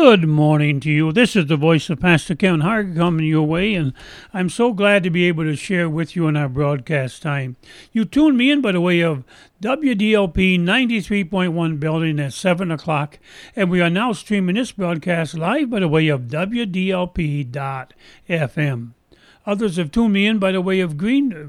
Good morning to you. This is the voice of Pastor Ken Harger coming your way, and I'm so glad to be able to share with you in our broadcast time. You tuned me in by the way of WDLP 93.1 building at 7 o'clock, and we are now streaming this broadcast live by the way of WDLP.FM. Others have tuned me in by the way of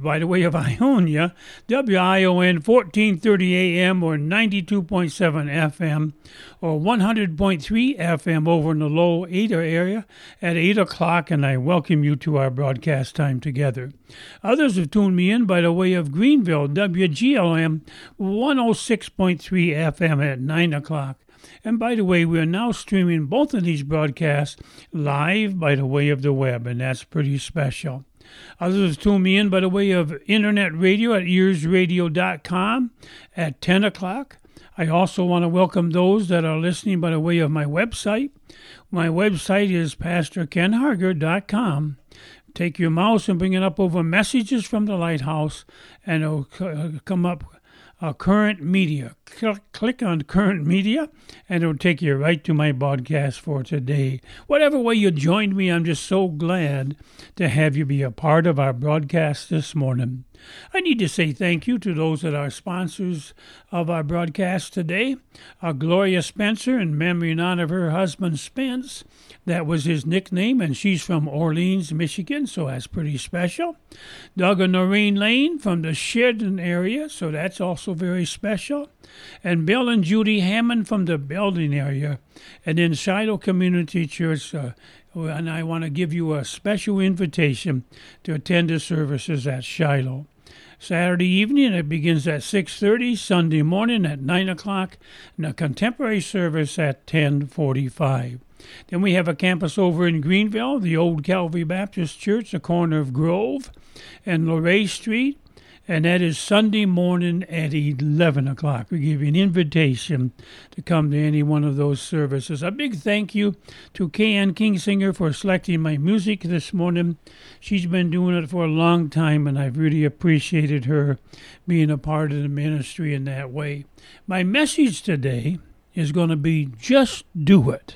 Ionia, WION 1430 AM or 92.7 FM or 100.3 FM over in the Low Ada area at 8 o'clock, and I welcome you to our broadcast time together. Others have tuned me in by the way of Greenville, WGLM 106.3 FM at 9 o'clock. And by the way, we are now streaming both of these broadcasts live by the way of the web, and that's pretty special. Others tune me in by the way of internet radio at earsradio.com at 10 o'clock. I also want to welcome those that are listening by the way of my website. My website is pastorkenharger.com. Take your mouse and bring it up over messages from the Lighthouse, and it'll come up current media. Click on current media, and it'll take you right to my broadcast for today. Whatever way you joined me, I'm just so glad to have you be a part of our broadcast this morning. I need to say thank you to those that are sponsors of our broadcast today. Gloria Spencer, in memory and honor of her husband Spence. That was his nickname, and she's from Orleans, Michigan, so that's pretty special. Doug and Noreen Lane from the Sheridan area, so that's also very special. And Bill and Judy Hammond from the Belding area. And then Shiloh Community Church, and I want to give you a special invitation to attend the services at Shiloh. Saturday evening, it begins at 6:30, Sunday morning at 9 o'clock, and a contemporary service at 10:45. Then we have a campus over in Greenville, the Old Calvary Baptist Church, the corner of Grove and Luray Street, and that is Sunday morning at 11 o'clock. We give you an invitation to come to any one of those services. A big thank you to Kay-Ann Kingsinger for selecting my music this morning. She's been doing it for a long time, and I've really appreciated her being a part of the ministry in that way. My message today is going to be just do it.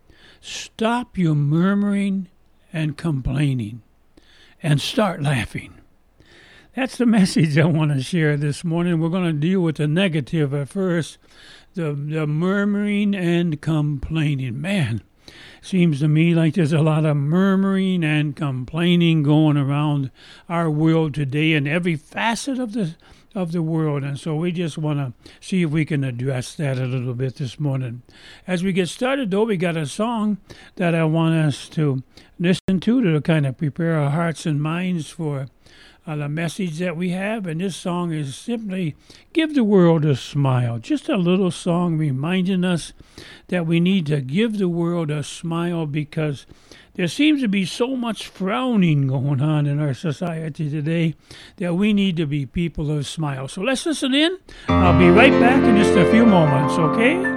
Stop your murmuring and complaining and start laughing. That's the message I want to share this morning. We're going to deal with the negative at first, the murmuring and complaining. Man, seems to me like there's a lot of murmuring and complaining going around our world today in every facet of the world, and so we just want to see if we can address that a little bit this morning. As we get started, though, we got a song that I want us to listen to kind of prepare our hearts and minds for the message that we have, and this song is simply Give the World a Smile. Just a little song reminding us that we need to give the world a smile because there seems to be so much frowning going on in our society today that we need to be people of smile. So let's listen in. I'll be right back in just a few moments, okay?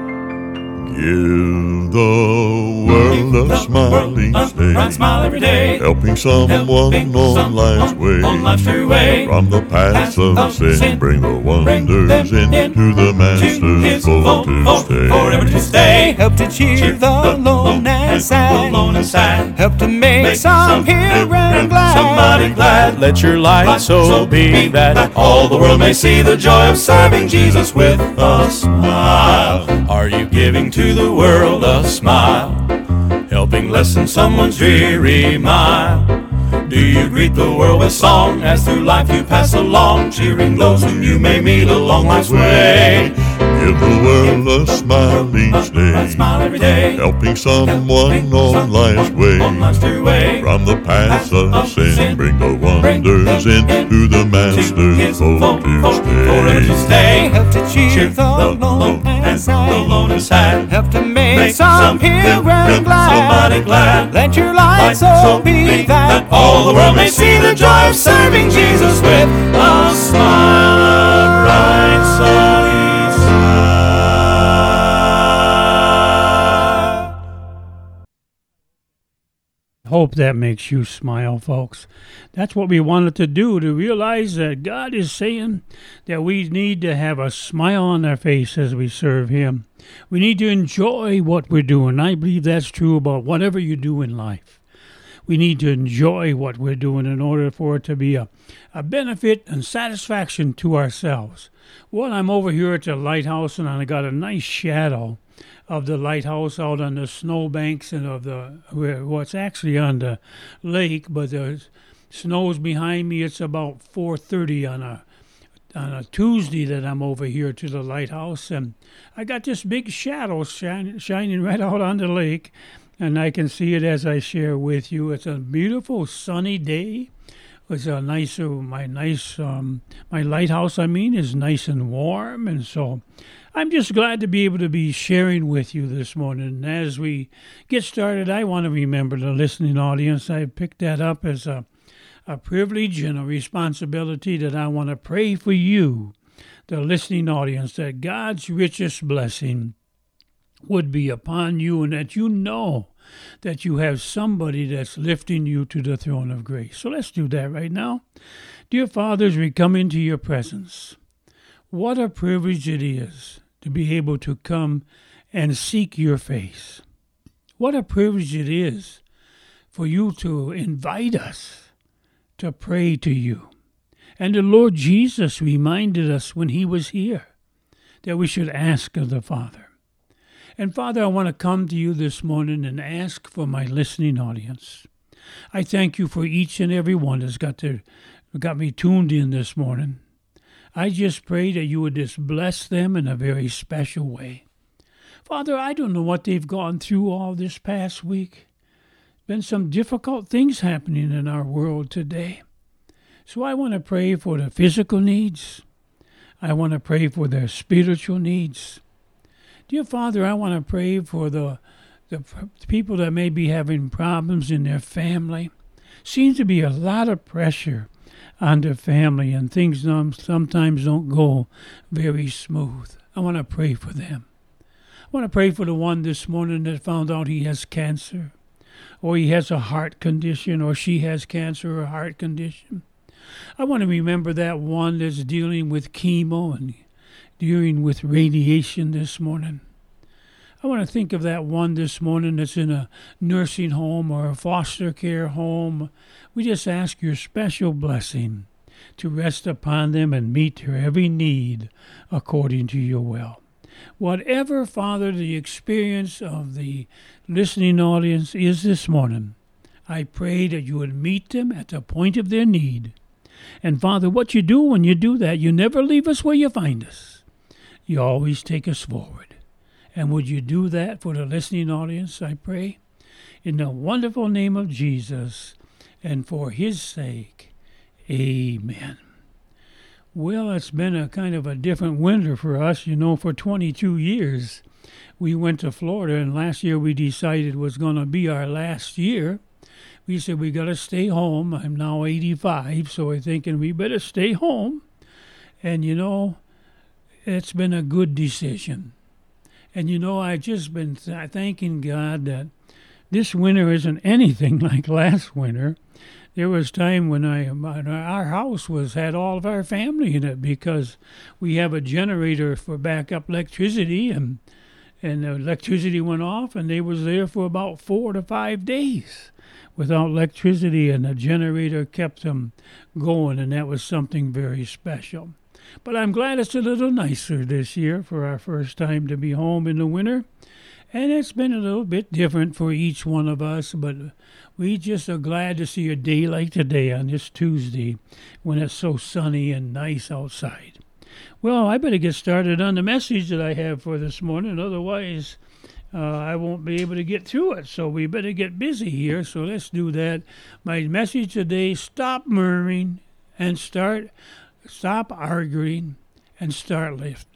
Give the world a smile each day. Bright smile every day. Helping someone on life's way. On life's true way. From the paths of sin, bring the wonders into the Master's fold to stay. Forever to stay. Help to cheer the lone and sad. Help to make some here and glad. Somebody glad. Let your light so be that all the world may see the joy of serving Jesus with a smile. Are you giving to the world a smile? Helping lessen someone's dreary mile? Do you greet the world with song as through life you pass along, cheering those whom you may meet along life's way? Give the world a smile each Bright smile day. every day. Helping someone on life's way. On life's true way. From the paths of sin, bring the wonders into the Master's fold Forever to to stay. stay. Help to cheer the lone and The sad. lone and sad. Help to make some here and glad. Somebody glad. Let your light so be that all the world may see the joy of serving Jesus with a smile, a bright sunny smile. Hope that makes you smile, folks. That's what we wanted to do, to realize that God is saying that we need to have a smile on our face as we serve Him. We need to enjoy what we're doing. I believe that's true about whatever you do in life. We need to enjoy what we're doing in order for it to be a benefit and satisfaction to ourselves. Well, I'm over here at the lighthouse, and I got a nice shadow of the lighthouse out on the snowbanks and of what's actually on the lake, but the snow's behind me. It's about 4:30 on a Tuesday that I'm over here to the lighthouse, and I got this big shadow shining right out on the lake, and I can see it as I share with you. It's a beautiful sunny day. It's a nice, my lighthouse, is nice and warm, and so I'm just glad to be able to be sharing with you this morning. And as we get started, I want to remember the listening audience. I picked that up as a privilege and a responsibility that I want to pray for you, the listening audience, that God's richest blessing would be upon you, and that you know that you have somebody that's lifting you to the throne of grace. So let's do that right now. Dear Fathers, we come into your presence. What a privilege it is to be able to come and seek your face. What a privilege it is for you to invite us to pray to you. And the Lord Jesus reminded us when he was here that we should ask of the Father. And Father, I want to come to you this morning and ask for my listening audience. I thank you for each and every one that's got me tuned in this morning. I just pray that you would just bless them in a very special way. Father, I don't know what they've gone through all this past week. Been some difficult things happening in our world today. So I want to pray for the physical needs. I want to pray for their spiritual needs. Dear Father, I want to pray for the people that may be having problems in their family. Seems to be a lot of pressure on their family, and things sometimes don't go very smooth. I want to pray for them. I want to pray for the one this morning that found out he has cancer, or he has a heart condition, or she has cancer or heart condition. I want to remember that one that's dealing with chemo and dealing with radiation this morning. I want to think of that one this morning that's in a nursing home or a foster care home. We just ask your special blessing to rest upon them and meet their every need according to your will. Whatever, Father, the experience of the listening audience is this morning, I pray that you would meet them at the point of their need. And Father, what you do when you do that, you never leave us where you find us. You always take us forward. And would you do that for the listening audience, I pray, in the wonderful name of Jesus, and for his sake, amen. Well, it's been a kind of a different winter for us. You know, for 22 years, we went to Florida, and last year we decided was going to be our last year. We said we got to stay home. I'm now 85, so we're thinking we better stay home. And, you know, it's been a good decision. And, you know, I've just been thanking God that this winter isn't anything like last winter. There was time when our house had all of our family in it because we have a generator for backup electricity, and the electricity went off, and they was there for about 4 to 5 days without electricity, and the generator kept them going, and that was something very special. But I'm glad it's a little nicer this year for our first time to be home in the winter. And it's been a little bit different for each one of us, but we just are glad to see a day like today on this Tuesday when it's so sunny and nice outside. Well, I better get started on the message that I have for this morning. Otherwise, I won't be able to get through it. So we better get busy here. So let's do that. My message today, stop murmuring and stop arguing and start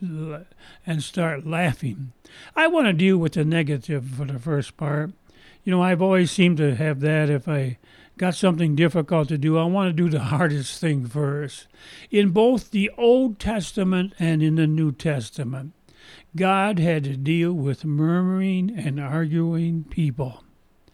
laughing. I want to deal with the negative for the first part. You know, I've always seemed to have that. If I got something difficult to do, I want to do the hardest thing first. In both the Old Testament and in the New Testament, God had to deal with murmuring and arguing people.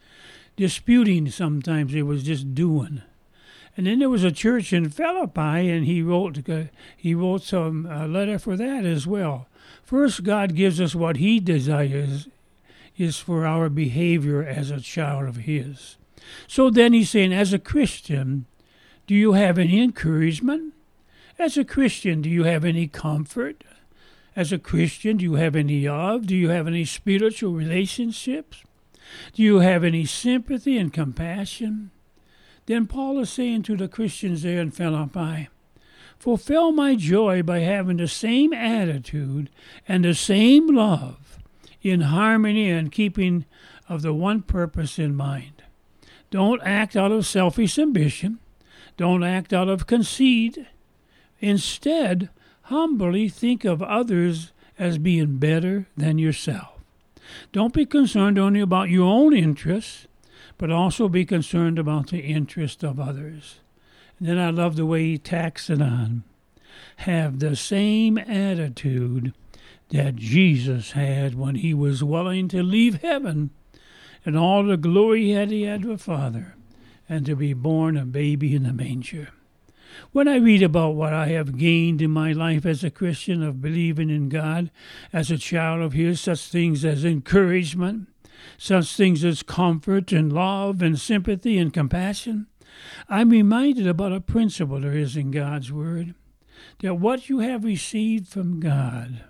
disputing sometimes. It was just doing. And then there was a church in Philippi, and he wrote some letter for that as well. First, God gives us what he desires is for our behavior as a child of his. So then he's saying, as a Christian, do you have any encouragement? As a Christian, do you have any comfort? As a Christian, do you have any love? Do you have any spiritual relationships? Do you have any sympathy and compassion? Then Paul is saying to the Christians there in Philippi, fulfill my joy by having the same attitude and the same love, in harmony and keeping of the one purpose in mind. Don't act out of selfish ambition. Don't act out of conceit. Instead, humbly think of others as being better than yourself. Don't be concerned only about your own interests, but also be concerned about the interest of others. And then I love the way he tacks it on. Have the same attitude that Jesus had when he was willing to leave heaven and all the glory he had with Father, and to be born a baby in a manger. When I read about what I have gained in my life as a Christian of believing in God, as a child of his, such things as encouragement, such things as comfort and love and sympathy and compassion, I'm reminded about a principle there is in God's Word, that what you have received from God,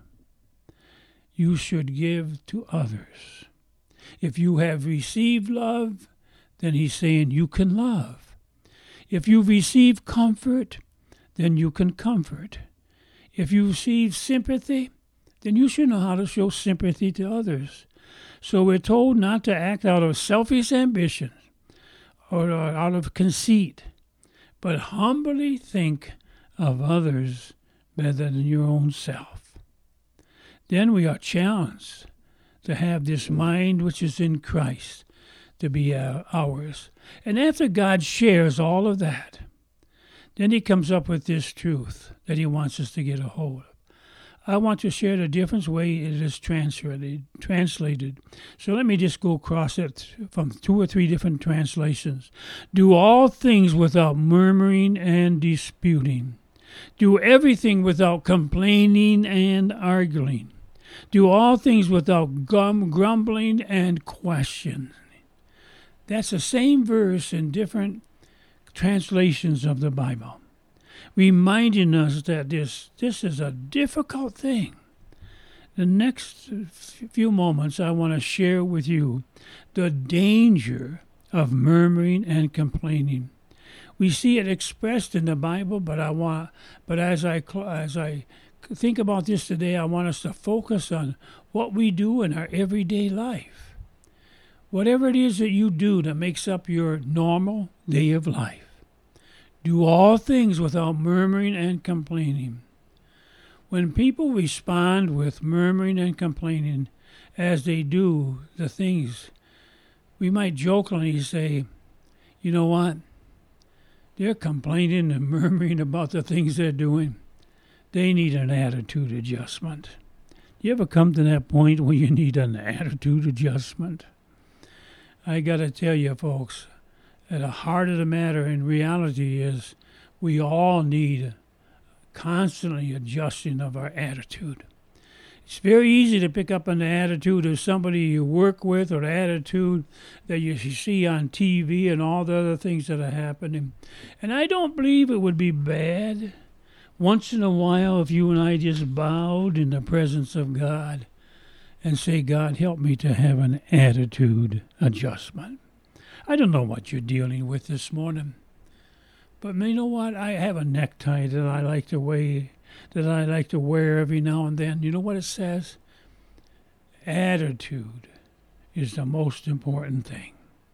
you should give to others. If you have received love, then he's saying you can love. If you receive comfort, then you can comfort. If you receive sympathy, then you should know how to show sympathy to others. So we're told not to act out of selfish ambition or out of conceit, but humbly think of others better than your own self. Then we are challenged to have this mind which is in Christ to be ours. And after God shares all of that, then he comes up with this truth that he wants us to get a hold of. I want to share the different way it is translated. So let me just go across it from 2 or 3 different translations. Do all things without murmuring and disputing. Do everything without complaining and arguing. Do all things without grumbling and questioning. That's the same verse in different translations of the Bible, reminding us that this is a difficult thing. The next few moments I want to share with you the danger of murmuring and complaining. We see it expressed in the Bible, but as I think about this today, I want us to focus on what we do in our everyday life. Whatever it is that you do that makes up your normal day of life, do all things without murmuring and complaining. When people respond with murmuring and complaining as they do the things, we might jokingly say, you know what? They're complaining and murmuring about the things they're doing. They need an attitude adjustment. Do you ever come to that point where you need an attitude adjustment? I got to tell you, folks, at the heart of the matter in reality is we all need constantly adjusting of our attitude. It's very easy to pick up on the attitude of somebody you work with or the attitude that you see on TV and all the other things that are happening. And I don't believe it would be bad once in a while if you and I just bowed in the presence of God and say, God, help me to have an attitude adjustment. I don't know what you're dealing with this morning, but you know what? I have a necktie that I like to wear every now and then. You know what it says? Attitude is the most important thing.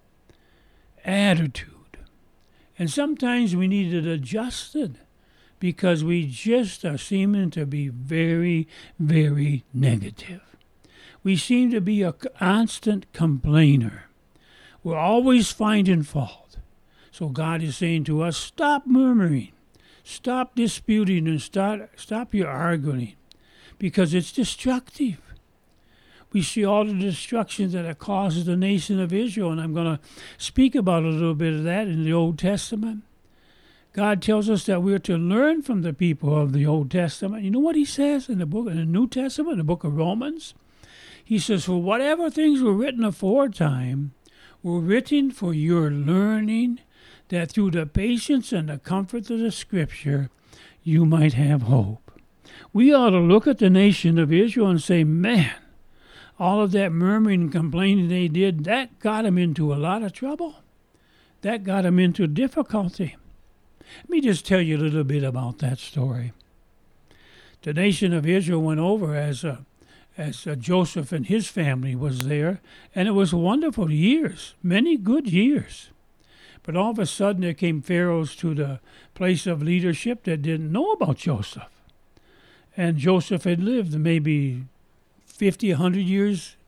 Attitude. And sometimes we need it adjusted because we just are seeming to be very, very negative. We seem to be a constant complainer. We're always finding fault. So God is saying to us, stop murmuring, stop disputing, and stop your arguing, because it's destructive. we see all the destruction that it causes the nation of Israel, and I'm going to speak about a little bit of that in the Old Testament. God tells us that we're to learn from the people of the Old Testament. You know what he says in the New Testament, in the book of Romans? He says, "For whatever things were written aforetime were written for your learning, that through the patience and the comfort of the Scripture you might have hope." We ought to look at the nation of Israel and say, man, all of that murmuring and complaining they did, that got them into a lot of trouble. That got them into difficulty. Let me just tell you a little bit about that story. The nation of Israel went over as Joseph and his family was there, and it was wonderful years, many good years. But all of a sudden there came pharaohs to the place of leadership that didn't know about Joseph. And Joseph had lived maybe 50, 100 years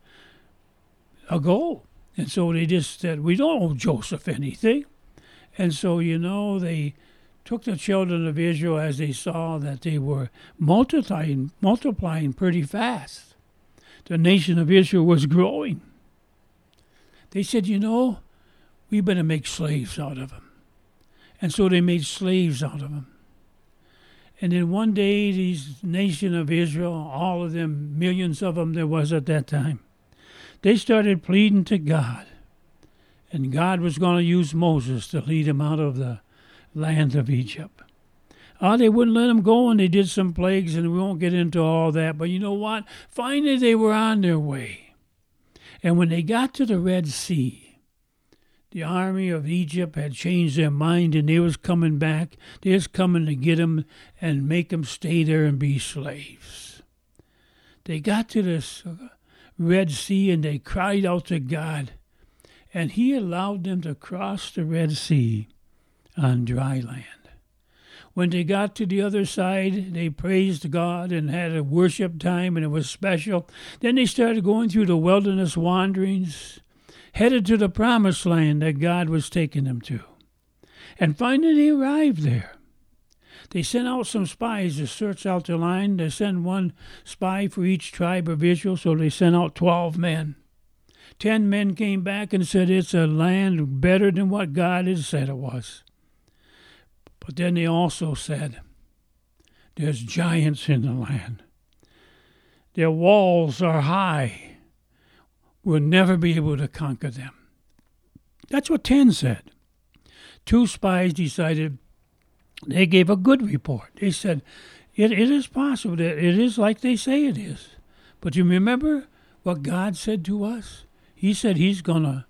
ago. And so they just said, we don't owe Joseph anything. And so, they took the children of Israel as they saw that they were multiplying pretty fast. The nation of Israel was growing. They said, we better make slaves out of them. And so they made slaves out of them. And then one day, these nation of Israel, all of them, millions of them there was at that time, they started pleading to God. And God was going to use Moses to lead them out of the land of Egypt. They wouldn't let them go, and they did some plagues, and we won't get into all that. But you know what? Finally, they were on their way. And when they got to the Red Sea, the army of Egypt had changed their mind, and they was coming back. They was coming to get them and make them stay there and be slaves. They got to this Red Sea, and they cried out to God, and he allowed them to cross the Red Sea on dry land. When they got to the other side, they praised God and had a worship time, and it was special. Then they started going through the wilderness wanderings, headed to the promised land that God was taking them to. And finally they arrived there. They sent out some spies to search out the land. They sent one spy for each tribe of Israel, so they sent out 12 men. 10 men came back and said it's a land better than what God had said it was. But then they also said, there's giants in the land. Their walls are high. We'll never be able to conquer them. That's what 10 said. 2 spies decided, they gave a good report. They said, it is possible that it is like they say it is. But you remember what God said to us? He said he's gonna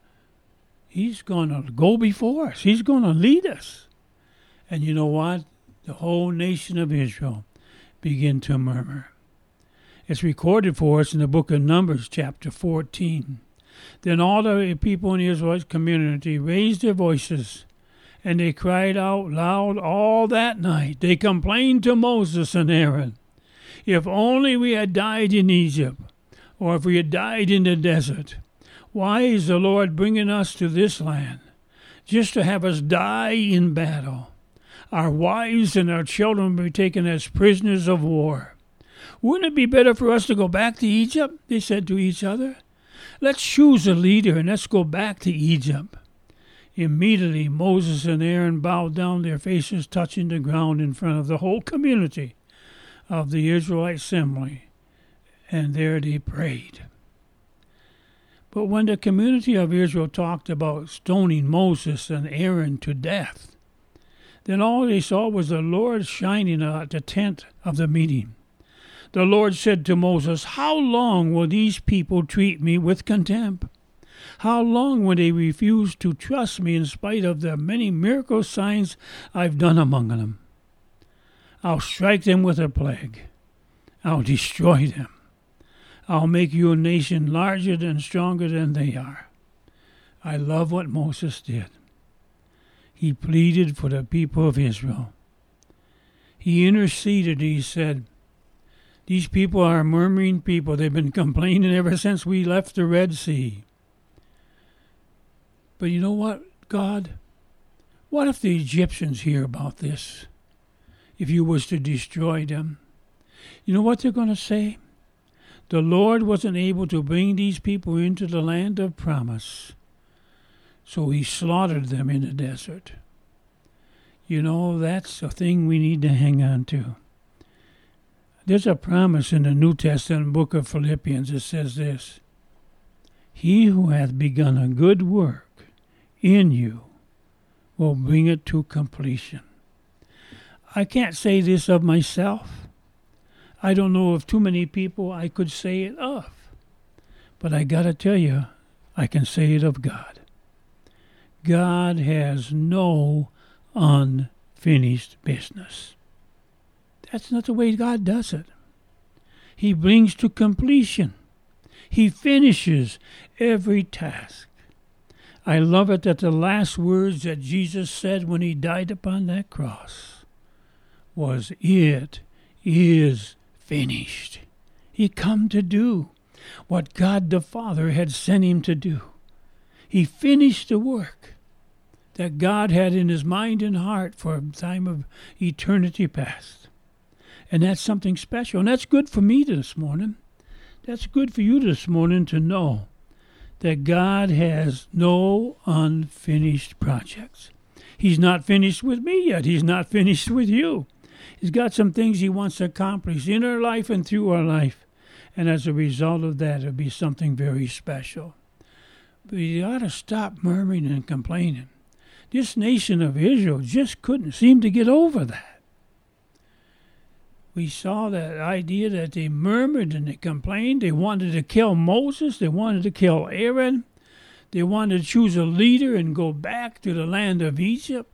go before us. He's gonna lead us. And you know what? The whole nation of Israel began to murmur. It's recorded for us in the book of Numbers, chapter 14. Then all the people in the Israelite community raised their voices, and they cried out loud all that night. They complained to Moses and Aaron, if only we had died in Egypt, or if we had died in the desert. Why is the Lord bringing us to this land, just to have us die in battle? Our wives and our children will be taken as prisoners of war. Wouldn't it be better for us to go back to Egypt? They said to each other. Let's choose a leader and let's go back to Egypt. Immediately Moses and Aaron bowed down, their faces touching the ground in front of the whole community of the Israelite assembly, and there they prayed. But when the community of Israel talked about stoning Moses and Aaron to death, then all they saw was the Lord shining at the tent of the meeting. The Lord said to Moses, how long will these people treat me with contempt? How long will they refuse to trust me in spite of the many miracle signs I've done among them? I'll strike them with a plague. I'll destroy them. I'll make you a nation larger and stronger than they are. I love what Moses did. He pleaded for the people of Israel. He interceded. He said, these people are murmuring people. They've been complaining ever since we left the Red Sea. But you know what, God? What if the Egyptians hear about this? If you was to destroy them? You know what they're going to say? The Lord wasn't able to bring these people into the land of promise, so he slaughtered them in the desert. You know, that's a thing we need to hang on to. There's a promise in the New Testament book of Philippians that says this: He who hath begun a good work in you will bring it to completion. I can't say this of myself. I don't know of too many people I could say it of. But I got to tell you, I can say it of God. God has no unfinished business. That's not the way God does it. He brings to completion. He finishes every task. I love it that the last words that Jesus said when he died upon that cross was, "It is finished." He come to do what God the Father had sent him to do. He finished the work that God had in his mind and heart for a time of eternity past. And that's something special. And that's good for me this morning. That's good for you this morning to know that God has no unfinished projects. He's not finished with me yet. He's not finished with you. He's got some things he wants to accomplish in our life and through our life. And as a result of that, it'll be something very special. But you ought to stop murmuring and complaining. This nation of Israel just couldn't seem to get over that. We saw that idea that they murmured and they complained. They wanted to kill Moses. They wanted to kill Aaron. They wanted to choose a leader and go back to the land of Egypt.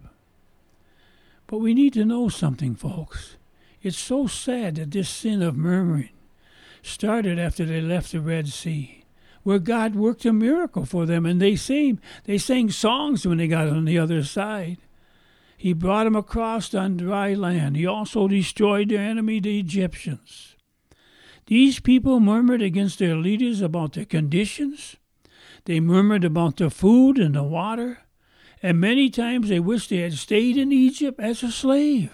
But we need to know something, folks. It's so sad that this sin of murmuring started after they left the Red Sea, where God worked a miracle for them, and they sang songs when they got on the other side. He brought them across on dry land. He also destroyed their enemy, the Egyptians. These people murmured against their leaders about their conditions. They murmured about the food and the water. And many times they wished they had stayed in Egypt as a slave.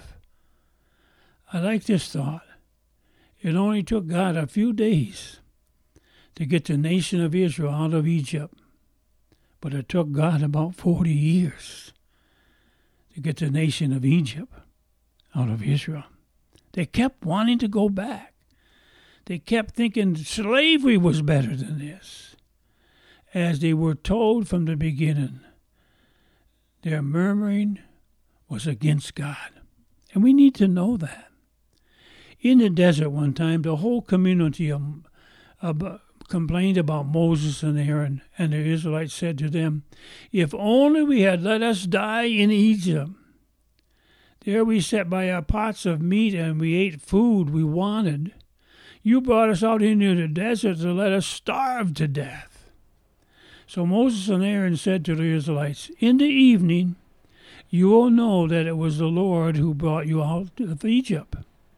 I like this thought. It only took God a few days to get the nation of Israel out of Egypt. But it took God about 40 years to get the nation of Egypt out of Israel. They kept wanting to go back. They kept thinking slavery was better than this. As they were told from the beginning, their murmuring was against God. And we need to know that. In the desert one time, the whole community complained about Moses and Aaron, and the Israelites said to them, "If only we had let us die in Egypt. There we sat by our pots of meat and we ate food we wanted. You brought us out into the desert to let us starve to death." So Moses and Aaron said to the Israelites, "In the evening you will know that it was the Lord who brought you out of Egypt.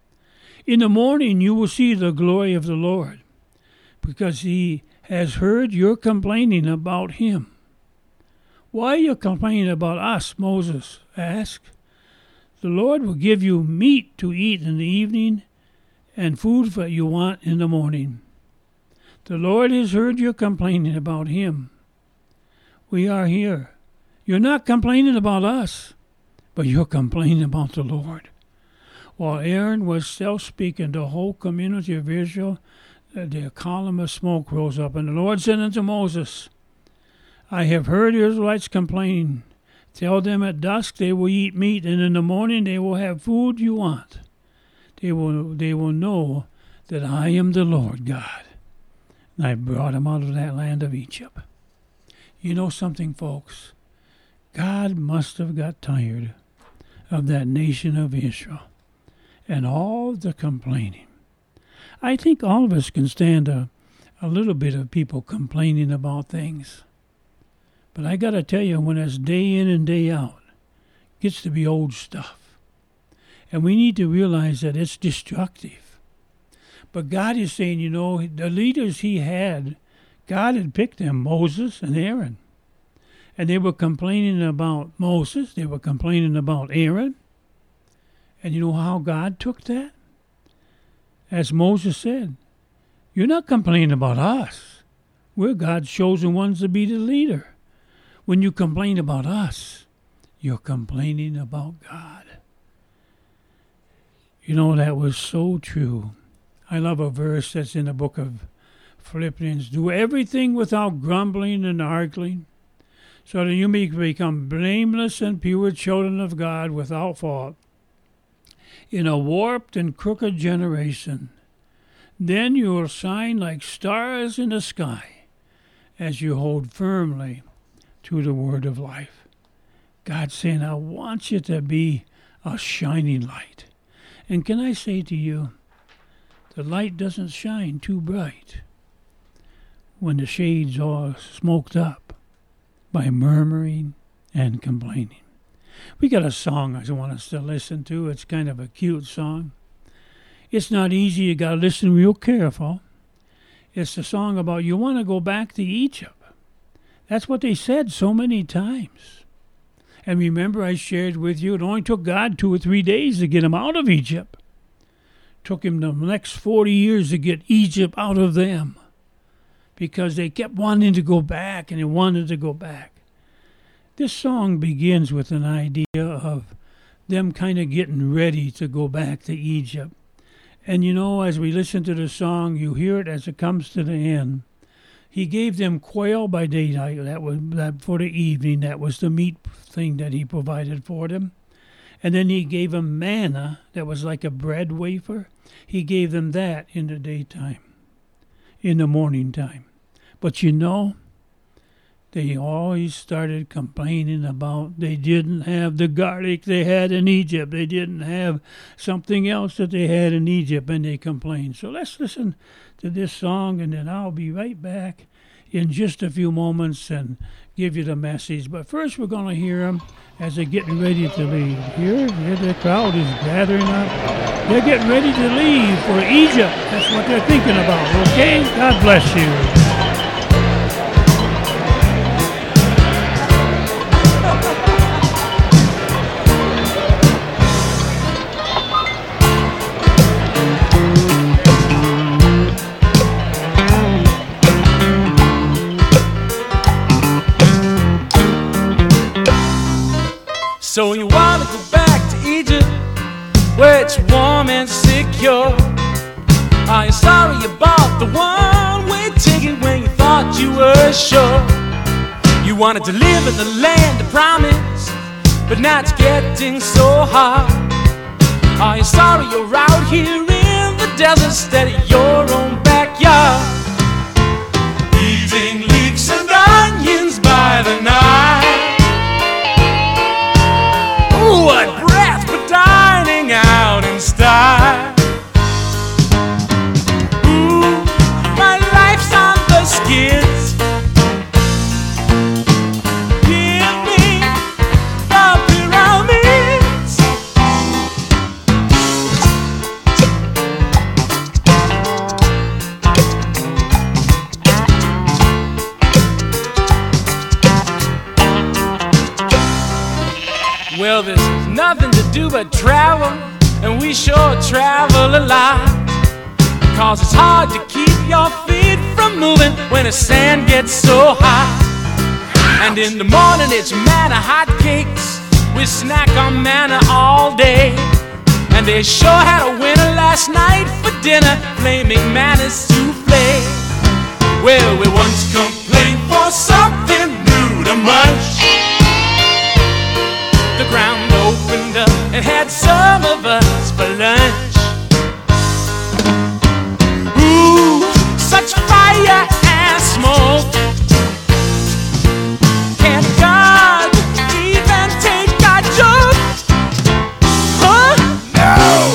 In the morning you will see the glory of the Lord, because he has heard your complaining about him." "Why are you complaining about us?" Moses asked. "The Lord will give you meat to eat in the evening and food that you want in the morning. The Lord has heard your complaining about him. We are here. You're not complaining about us, but you're complaining about the Lord." While Aaron was still speaking, the whole community of Israel, their column of smoke rose up, and the Lord said unto Moses, "I have heard the Israelites complaining. Tell them at dusk they will eat meat, and in the morning they will have food you want. They will know that I am the Lord God, and I brought them out of that land of Egypt." You know something, folks? God must have got tired of that nation of Israel and all the complaining. I think all of us can stand a little bit of people complaining about things. But I got to tell you, when it's day in and day out, it gets to be old stuff. And we need to realize that it's destructive. But God is saying, you know, the leaders he had, God had picked them, Moses and Aaron. And they were complaining about Moses. They were complaining about Aaron. And you know how God took that? As Moses said, You're not complaining about us. We're God's chosen ones to be the leader. When you complain about us, you're complaining about God. You know, that was so true. I love a verse that's in the book of Philippians. Do everything without grumbling and arguing, so that you may become blameless and pure children of God without fault in a warped and crooked generation. Then you will shine like stars in the sky as you hold firmly to the word of life. God's saying, I want you to be a shining light. And can I say to you, the light doesn't shine too bright when the shades are smoked up by murmuring and complaining. We got a song I want us to listen to. It's kind of a cute song. It's not easy. You got to listen real careful. It's a song about you want to go back to Egypt. That's what they said so many times. And remember, I shared with you, it only took God 2 or 3 days to get them out of Egypt. Took him the next 40 years to get Egypt out of them, because they kept wanting to go back, and they wanted to go back. This song begins with an idea of them kind of getting ready to go back to Egypt. And you know, as we listen to the song, you hear it as it comes to the end. He gave them quail by daylight, that for the evening. That was the meat thing that he provided for them. And then he gave them manna that was like a bread wafer. He gave them that in the daytime, in the morning time. But you know, they always started complaining about they didn't have the garlic they had in Egypt. They didn't have something else that they had in Egypt, and they complained. So let's listen to this song, and then I'll be right back in just a few moments and give you the message. But first we're going to hear them as they're getting ready to leave. Here the crowd is gathering up. They're getting ready to leave for Egypt. That's what they're thinking about, okay? God bless you. So you wanna go back to Egypt, where it's warm and secure? Are you sorry about the one-way ticket when you thought you were sure? You wanted to live in the land of promise, but now it's getting so hard. Are you sorry you're out here in the desert instead of your own backyard? Eating leeks and onions by the night. What breath for dining out in style. Ooh, my life's on the skids. Give me the pyramids. Well, there's nothing to do but travel, and we sure travel a lot. 'Cause it's hard to keep your feet from moving when the sand gets so hot. And in the morning it's manna hot cakes. We snack on manna all day. And they sure had a winner last night for dinner, flaming manna's souffle. Well, we once complained for something new to munch. The ground opened up and had some of us for lunch. Ooh, such fire and smoke. Can't God even take our joke? Huh? No!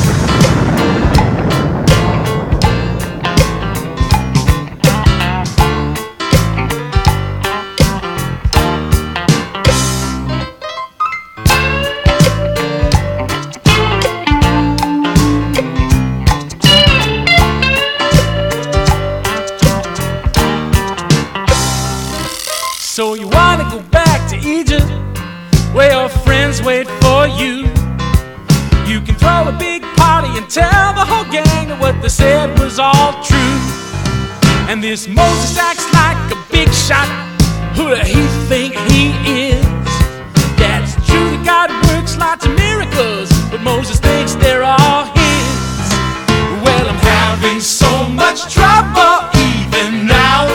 So you wanna go back to Egypt, where your friends wait for you. You can throw a big party party and tell the whole gang that what they said was all true. And this Moses acts like a big shot. Who do he think he is? Yeah, it's true that God works lots of miracles, but Moses thinks they're all his. Well, I'm having so much trouble even now.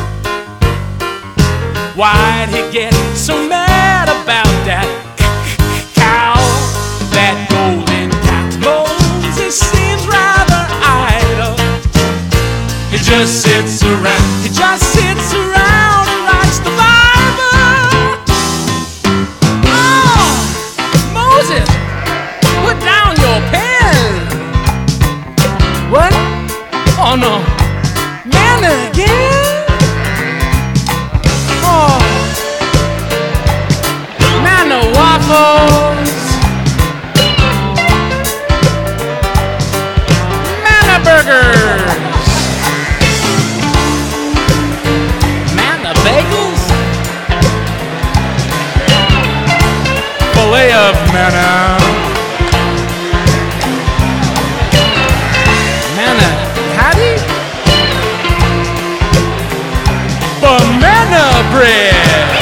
Why'd he get so mad about that cow? That golden cow to Moses seems rather idle. He just sits around and writes the Bible. Oh, Moses, put down your pen. What? Oh no, manna again? Oh, manna waffles, manna burgers, manna bagels, filet of manna, manna patty, banana bread.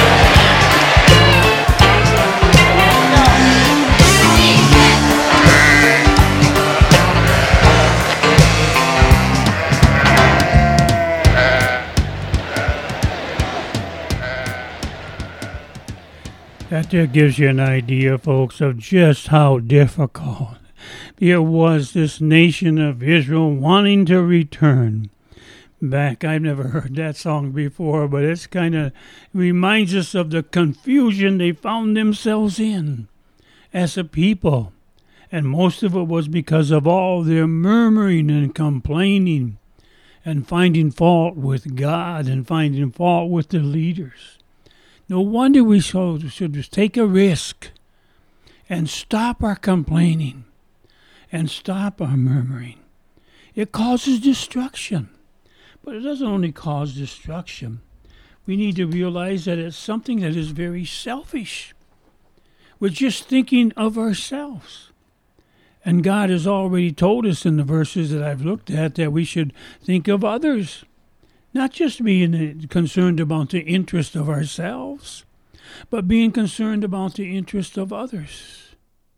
That there gives you an idea, folks, of just how difficult it was, this nation of Israel wanting to return back. I've never heard that song before, but it's kind of reminds us of the confusion they found themselves in as a people. And most of it was because of all their murmuring and complaining and finding fault with God and finding fault with the leaders. No wonder we should just take a risk and stop our complaining and stop our murmuring. It causes destruction. But it doesn't only cause destruction. We need to realize that it's something that is very selfish. We're just thinking of ourselves. And God has already told us in the verses that I've looked at that we should think of others. Not just being concerned about the interest of ourselves, but being concerned about the interest of others.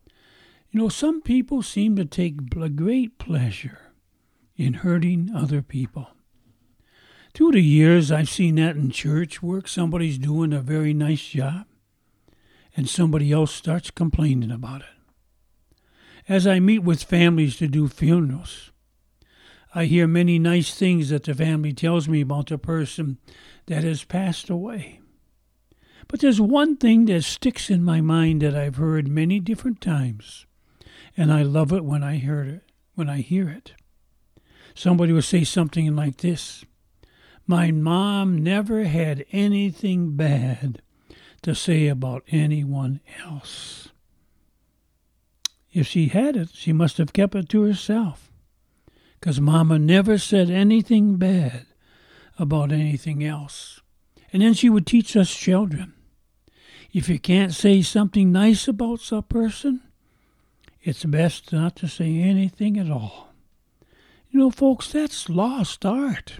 You know, some people seem to take great pleasure in hurting other people. Through the years, I've seen that in church work. Somebody's doing a very nice job, and somebody else starts complaining about it. As I meet with families to do funerals, I hear many nice things that the family tells me about the person that has passed away. But there's one thing that sticks in my mind that I've heard many different times, and I love it when I hear it. Somebody will say something like this: "My mom never had anything bad to say about anyone else." If she had it, she must have kept it to herself, because Mama never said anything bad about anything else. And then she would teach us children, if you can't say something nice about a person, it's best not to say anything at all. You know, folks, that's lost art.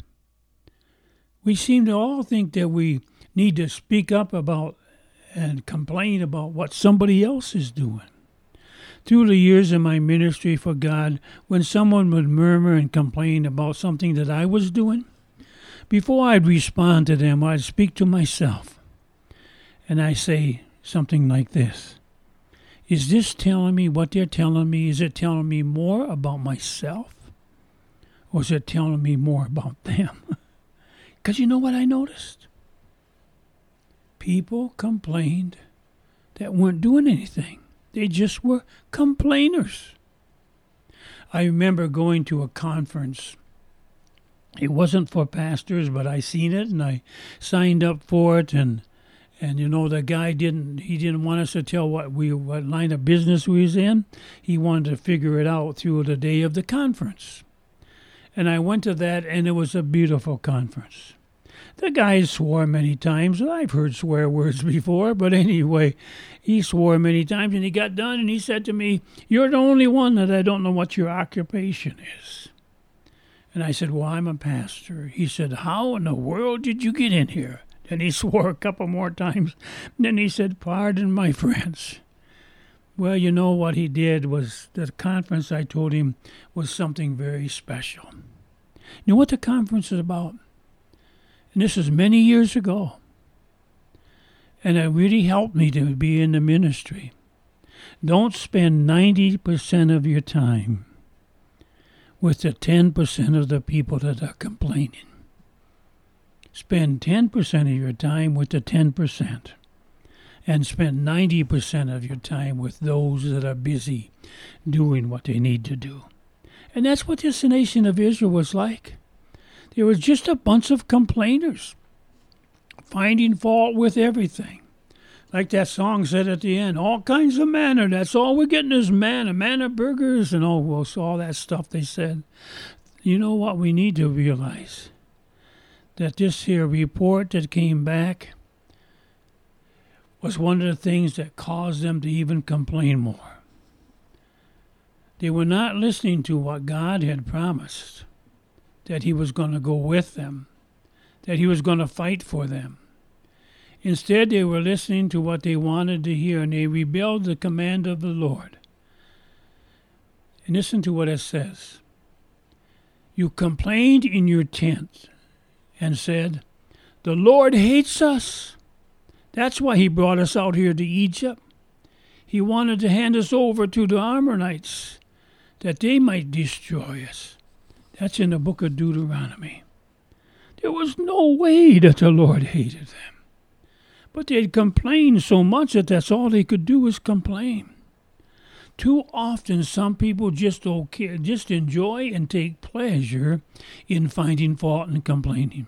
We seem to all think that we need to speak up about and complain about what somebody else is doing. Through the years of my ministry for God, when someone would murmur and complain about something that I was doing, before I'd respond to them, I'd speak to myself. And I say something like this: is this telling me what they're telling me? Is it telling me more about myself? Or is it telling me more about them? Because you know what I noticed? People complained that weren't doing anything. They just were complainers. I remember going to a conference. It wasn't for pastors, but I seen it and I signed up for it. And you know, the guy didn't want us to tell what line of business we was in. He wanted to figure it out through the day of the conference. And I went to that, and it was a beautiful conference. The guy swore many times, and I've heard swear words before, but anyway, he swore many times, and he got done, and he said to me, "You're the only one that I don't know what your occupation is." And I said, "Well, I'm a pastor." He said, "How in the world did you get in here?" And he swore a couple more times. Then he said, "Pardon my French." Well, you know what he did was the conference, I told him, was something very special. You know what the conference is about? And this is many years ago. And it really helped me to be in the ministry. Don't spend 90% of your time with the 10% of the people that are complaining. Spend 10% of your time with the 10%. And spend 90% of your time with those that are busy doing what they need to do. And that's what this nation of Israel was like. There was just a bunch of complainers, finding fault with everything. Like that song said at the end, all kinds of manna, that's all we're getting is manna burgers, and all that stuff they said. You know what we need to realize? That this here report that came back was one of the things that caused them to even complain more. They were not listening to what God had promised, that he was going to go with them, that he was going to fight for them. Instead, they were listening to what they wanted to hear, and they rebelled the command of the Lord. And listen to what it says. You complained in your tent and said, "The Lord hates us. That's why he brought us out here to Egypt. He wanted to hand us over to the Ammonites, that they might destroy us." That's in the book of Deuteronomy. There was no way that the Lord hated them. But they'd complained so much that that's all they could do was complain. Too often some people just enjoy and take pleasure in finding fault and complaining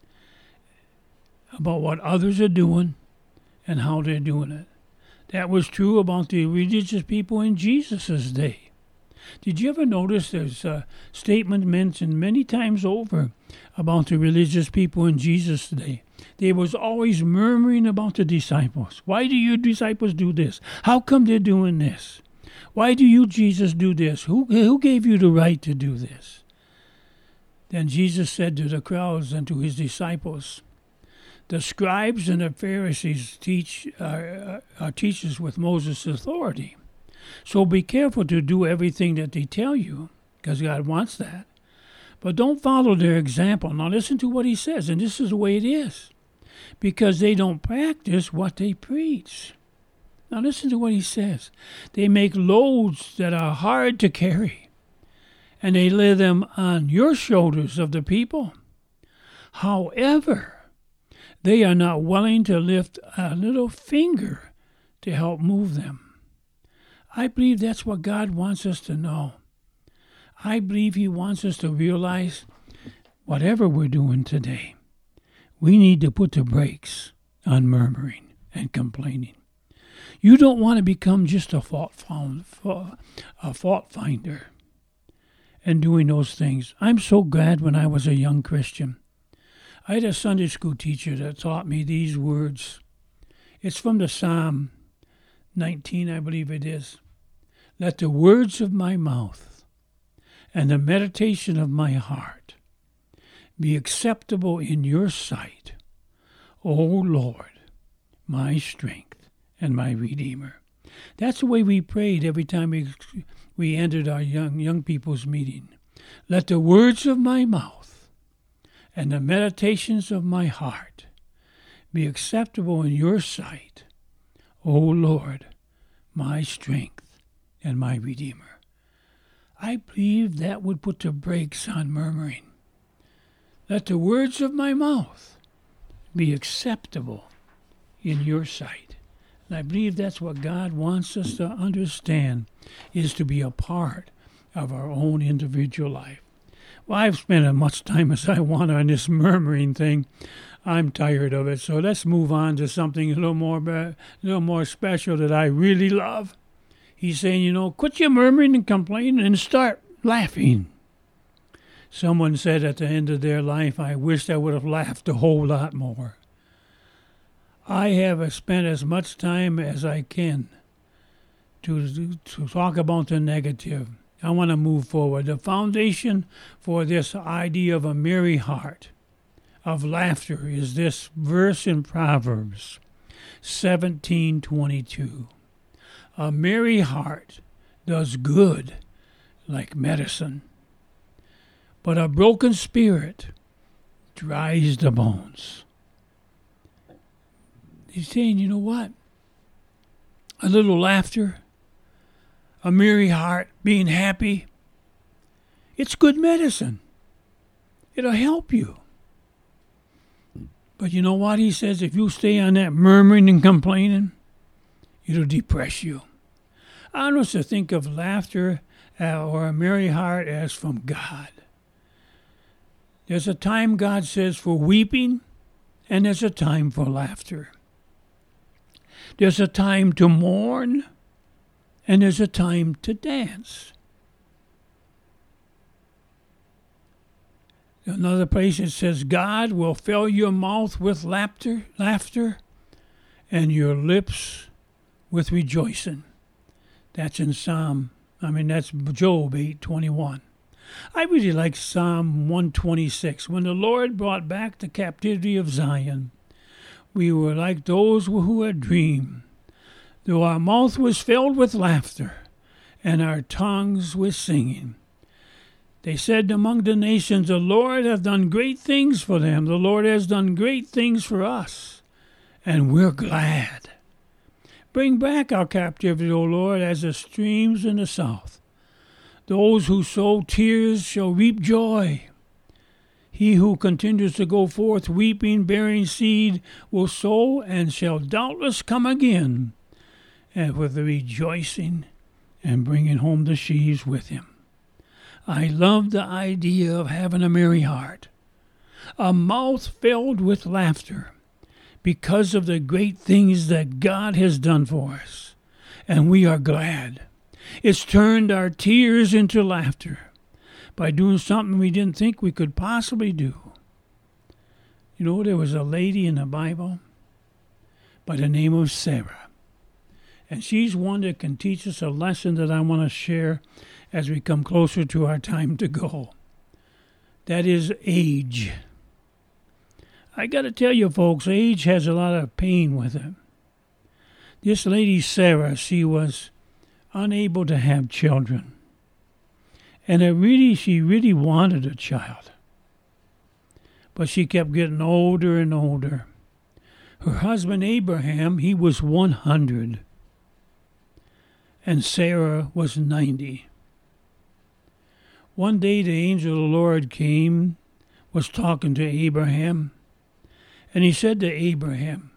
about what others are doing and how they're doing it. That was true about the religious people in Jesus' day. Did you ever notice there's a statement mentioned many times over about the religious people in Jesus' day? They was always murmuring about the disciples. Why do you disciples do this? How come they're doing this? Why do you, Jesus, do this? Who gave you the right to do this? Then Jesus said to the crowds and to his disciples, the scribes and the Pharisees are teachers with Moses' authority. So be careful to do everything that they tell you, because God wants that. But don't follow their example. Now listen to what he says, and this is the way it is. Because they don't practice what they preach. Now listen to what he says. They make loads that are hard to carry, and they lay them on your shoulders of the people. However, they are not willing to lift a little finger to help move them. I believe that's what God wants us to know. I believe he wants us to realize whatever we're doing today, we need to put the brakes on murmuring and complaining. You don't want to become just a fault finder and doing those things. I'm so glad when I was a young Christian, I had a Sunday school teacher that taught me these words. It's from the Psalm 19, I believe it is. Let the words of my mouth and the meditation of my heart be acceptable in your sight, O Lord, my strength and my Redeemer. That's the way we prayed every time we entered our young people's meeting. Let the words of my mouth and the meditations of my heart be acceptable in your sight, O Lord, my strength and my Redeemer. I believe that would put the brakes on murmuring. Let the words of my mouth be acceptable in your sight. And I believe that's what God wants us to understand, is to be a part of our own individual life. Well, I've spent as much time as I want on this murmuring thing. I'm tired of it. So let's move on to something a little more special that I really love. He's saying, quit your murmuring and complaining and start laughing. Someone said at the end of their life, I wished I would have laughed a whole lot more. I have spent as much time as I can to talk about the negative. I want to move forward. The foundation for this idea of a merry heart, of laughter, is this verse in Proverbs 17:22. A merry heart does good like medicine, but a broken spirit dries the bones. He's saying, you know what? A little laughter, a merry heart, being happy, it's good medicine. It'll help you. But you know what? He says, if you stay on that murmuring and complaining, it'll depress you. I want us to think of laughter or a merry heart as from God. There's a time, God says, for weeping, and there's a time for laughter. There's a time to mourn, and there's a time to dance. Another place it says, God will fill your mouth with laughter, and your lips with rejoicing. That's in that's Job 8:21. I really like Psalm 126. When the Lord brought back the captivity of Zion, we were like those who had dreamed. Though our mouth was filled with laughter, and our tongues with singing. They said among the nations, the Lord hath done great things for them. The Lord has done great things for us, and we're glad. Bring back our captivity, O Lord, as the streams in the south. Those who sow tears shall reap joy. He who continues to go forth weeping, bearing seed, will sow and shall doubtless come again, and with the rejoicing and bringing home the sheaves with him. I love the idea of having a merry heart, a mouth filled with laughter, because of the great things that God has done for us, and we are glad. It's turned our tears into laughter by doing something we didn't think we could possibly do. You know, there was a lady in the Bible by the name of Sarah, and she's one that can teach us a lesson that I want to share as we come closer to our time to go. That is age. I got to tell you, folks, age has a lot of pain with it. This lady, Sarah, she was unable to have children. And she really wanted a child. But she kept getting older and older. Her husband, Abraham, he was 100. And Sarah was 90. One day the angel of the Lord came, was talking to Abraham, and he said to Abraham,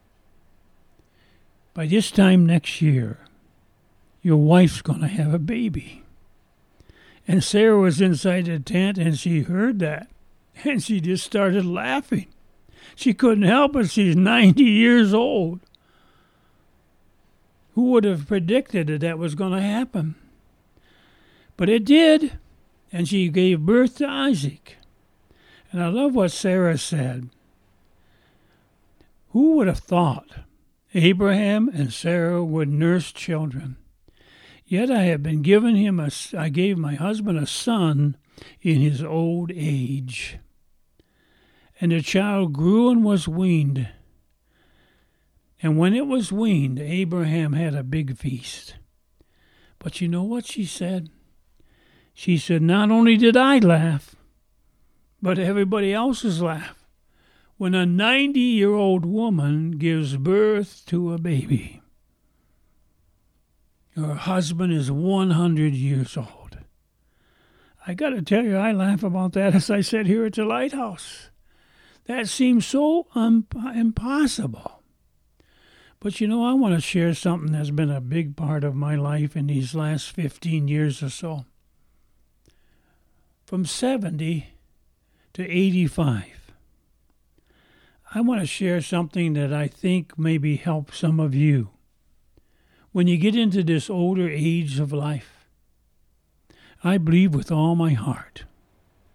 by this time next year, your wife's going to have a baby. And Sarah was inside the tent, and she heard that, and she just started laughing. She couldn't help it. She's 90 years old. Who would have predicted that was going to happen? But it did. And she gave birth to Isaac. And I love what Sarah said. Who would have thought Abraham and Sarah would nurse children? Yet I gave my husband a son in his old age. And the child grew and was weaned. And when it was weaned, Abraham had a big feast. But you know what she said? She said, not only did I laugh, but everybody else's laugh when a 90-year-old woman gives birth to a baby. Her husband is 100 years old. I got to tell you, I laugh about that as I sit here at the lighthouse. That seems so impossible. But you know, I want to share something that's been a big part of my life in these last 15 years or so. From 70 to 85. I want to share something that I think maybe help some of you. When you get into this older age of life, I believe with all my heart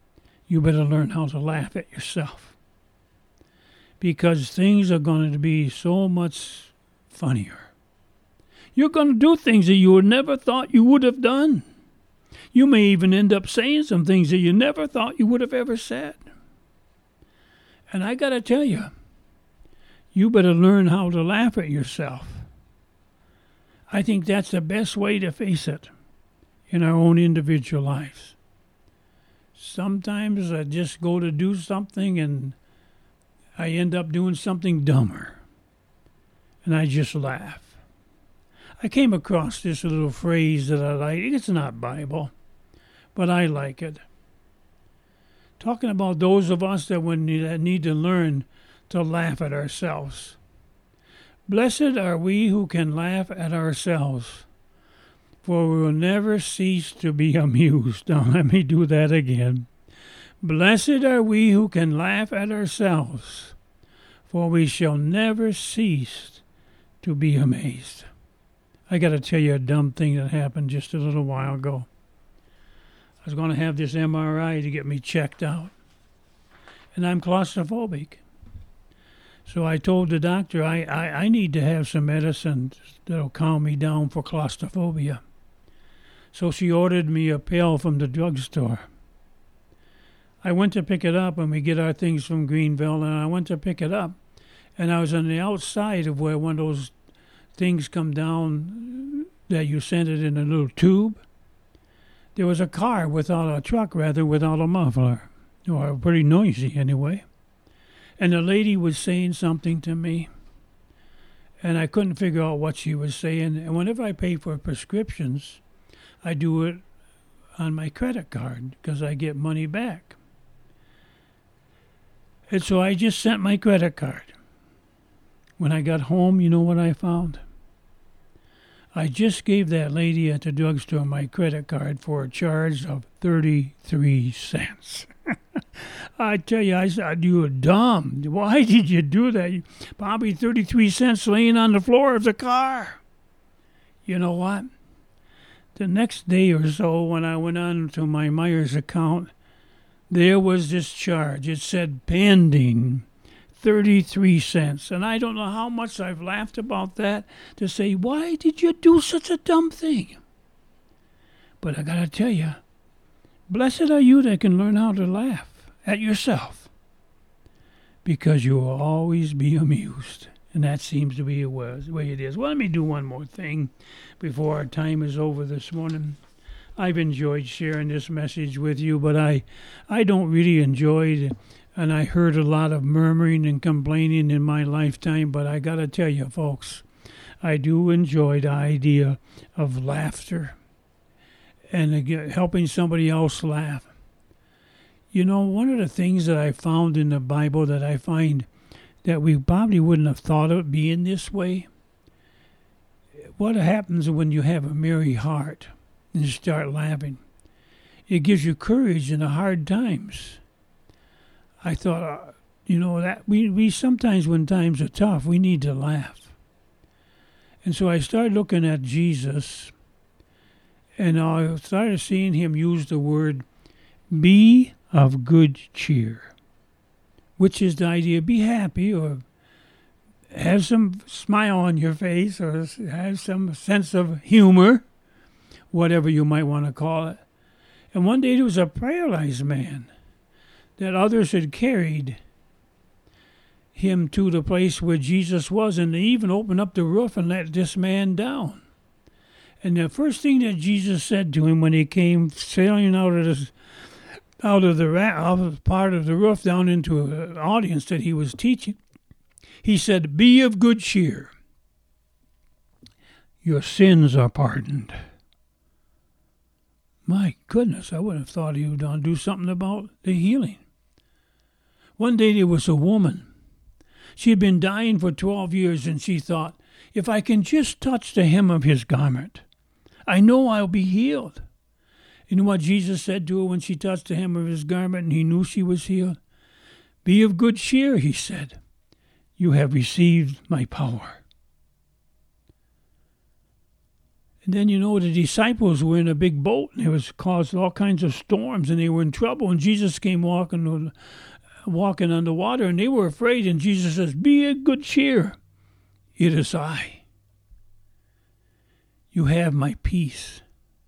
you better learn how to laugh at yourself. Because things are going to be so much funnier. You're going to do things that you never thought you would have done. You may even end up saying some things that you never thought you would have ever said. And I got to tell you, you better learn how to laugh at yourself. I think that's the best way to face it in our own individual lives. Sometimes I just go to do something and I end up doing something dumber. And I just laugh. I came across this little phrase that I like. It's not Bible, but I like it. Talking about those of us that need to learn to laugh at ourselves. Blessed are we who can laugh at ourselves, for we will never cease to be amused. Now let me do that again. Blessed are we who can laugh at ourselves, for we shall never cease to be amazed. I got to tell you a dumb thing that happened just a little while ago. I was going to have this MRI to get me checked out, and I'm claustrophobic. So I told the doctor I need to have some medicine that'll calm me down for claustrophobia. So she ordered me a pill from the drugstore. I went to pick it up, and we get our things from Greenville, and I went to pick it up, and I was on the outside of where one of those things come down that you send it in a little tube. There was a car without a muffler, or pretty noisy anyway. And the lady was saying something to me, and I couldn't figure out what she was saying. And whenever I pay for prescriptions, I do it on my credit card because I get money back. And so I just sent my credit card. When I got home, you know what I found? I just gave that lady at the drugstore my credit card for a charge of 33 cents. I tell you, I said, you were dumb. Why did you do that? Probably 33 cents laying on the floor of the car. You know what? The next day or so, when I went on to my Myers account, there was this charge. It said pending 33 cents. And I don't know how much I've laughed about that to say, why did you do such a dumb thing? But I got to tell you, blessed are you that can learn how to laugh at yourself, because you will always be amused. And that seems to be the way it is. Well, let me do one more thing before our time is over this morning. I've enjoyed sharing this message with you, but I don't really enjoy it. And I heard a lot of murmuring and complaining in my lifetime, but I got to tell you, folks, I do enjoy the idea of laughter and helping somebody else laugh. You know, one of the things that I found in the Bible that I find that we probably wouldn't have thought of being this way, what happens when you have a merry heart and you start laughing? It gives you courage in the hard times. I thought, that we sometimes when times are tough, we need to laugh. And so I started looking at Jesus, and I started seeing him use the word, be of good cheer, which is the idea, be happy or have some smile on your face or have some sense of humor, whatever you might want to call it. And one day there was a paralyzed man that others had carried him to the place where Jesus was, and they even opened up the roof and let this man down. And the first thing that Jesus said to him when he came sailing out of the part of the roof down into an audience that he was teaching, he said, be of good cheer. Your sins are pardoned. My goodness, I would have thought he would do something about the healing. One day there was a woman. She had been dying for 12 years, and she thought, if I can just touch the hem of his garment, I know I'll be healed. You know what Jesus said to her when she touched the hem of his garment and he knew she was healed? Be of good cheer, he said. You have received my power. And then, the disciples were in a big boat, and it was caused all kinds of storms, and they were in trouble. And Jesus came walking on the water, and they were afraid. And Jesus says, "Be of good cheer. It is I. You have my peace."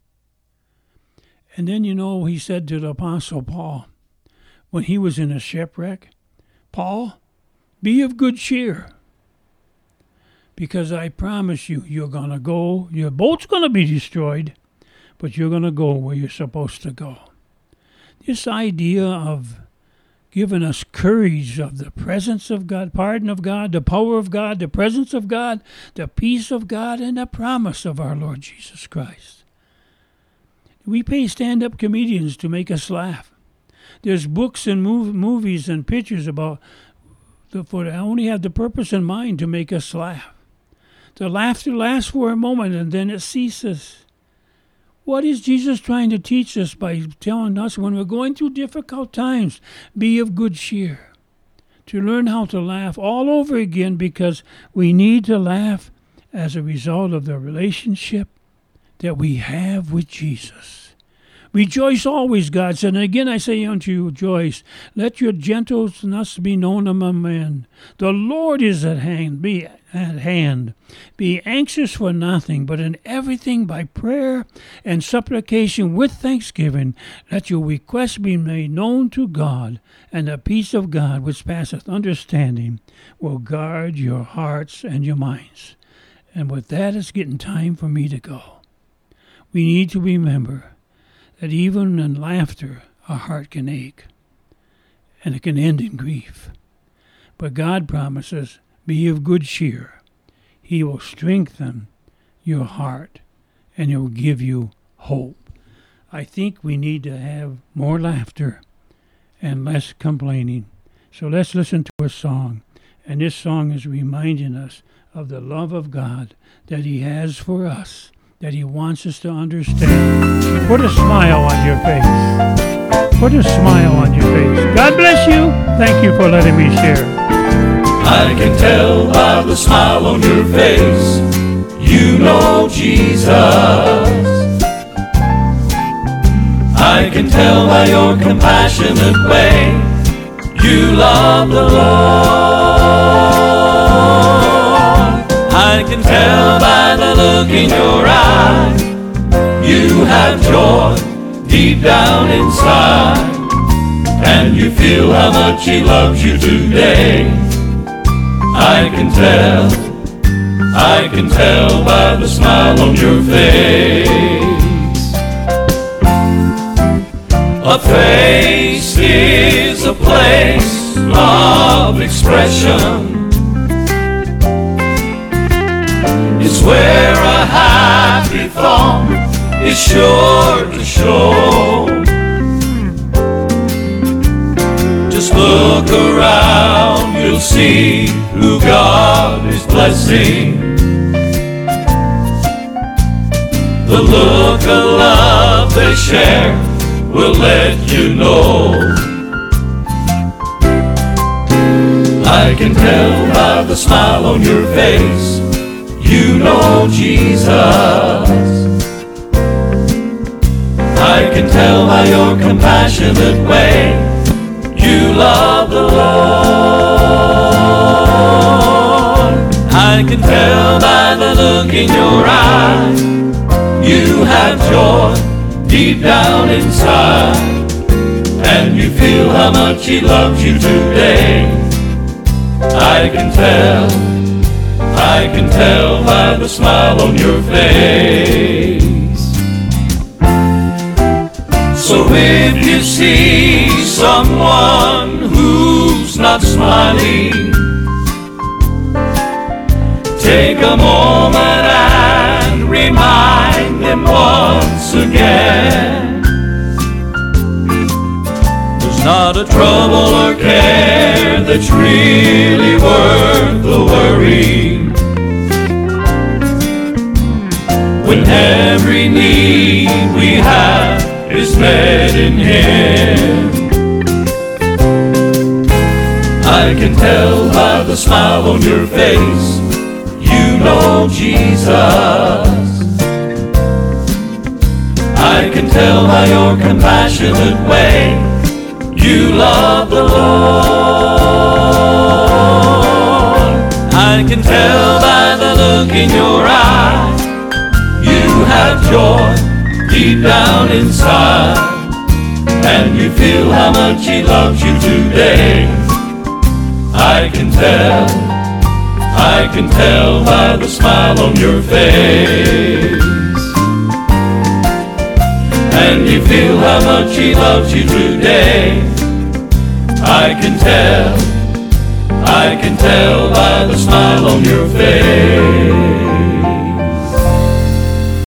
And then, he said to the Apostle Paul, when he was in a shipwreck, "Paul, be of good cheer. Because I promise you, you're going to go, your boat's going to be destroyed, but you're going to go where you're supposed to go." This idea of giving us courage of the presence of God, pardon of God, the power of God, the presence of God, the peace of God, and the promise of our Lord Jesus Christ. We pay stand-up comedians to make us laugh. There's books and movies and pictures about only have the purpose in mind to make us laugh. The laughter lasts for a moment and then it ceases. What is Jesus trying to teach us by telling us when we're going through difficult times, be of good cheer? To learn how to laugh all over again, because we need to laugh as a result of the relationship that we have with Jesus. Rejoice always, God said. And again I say unto you, rejoice. Let your gentleness be known among men. The Lord is at hand. Be at hand. Be anxious for nothing, but in everything by prayer and supplication with thanksgiving, let your requests be made known to God, and the peace of God, which passeth understanding, will guard your hearts and your minds. And with that, it's getting time for me to go. We need to remember that even in laughter, our heart can ache, and it can end in grief. But God promises, be of good cheer. He will strengthen your heart, and He will give you hope. I think we need to have more laughter and less complaining. So let's listen to a song. And this song is reminding us of the love of God that He has for us, that He wants us to understand. Put a smile on your face. Put a smile on your face. God bless you. Thank you for letting me share. I can tell by the smile on your face, you know Jesus. I can tell by your compassionate way, you love the Lord. I can tell by the look in your eye, you have joy deep down inside, and you feel how much He loves you today. I can tell by the smile on your face. A face is a place of expression. It's where a happy thought is sure to show. Just look around, you'll see who God is blessing. The look of love they share will let you know. I can tell by the smile on your face, you know Jesus. I can tell by your compassionate way, you love the Lord. I can tell by the look in your eye, you have joy deep down inside, and you feel how much He loves you today. I can tell by the smile on your face. So if you see someone who's not smiling, take a moment and remind them once again, there's not a trouble or care that's really worth the worry, when every need we have is met in Him. I can tell by the smile on your face, you know Jesus. can tell by your compassionate way you love the Lord. I can tell by the look in your eye you have joy deep down inside, and you feel how much He loves you today. I can tell by the smile on your face. And you feel how much He loves you today. I can tell by the smile on your face.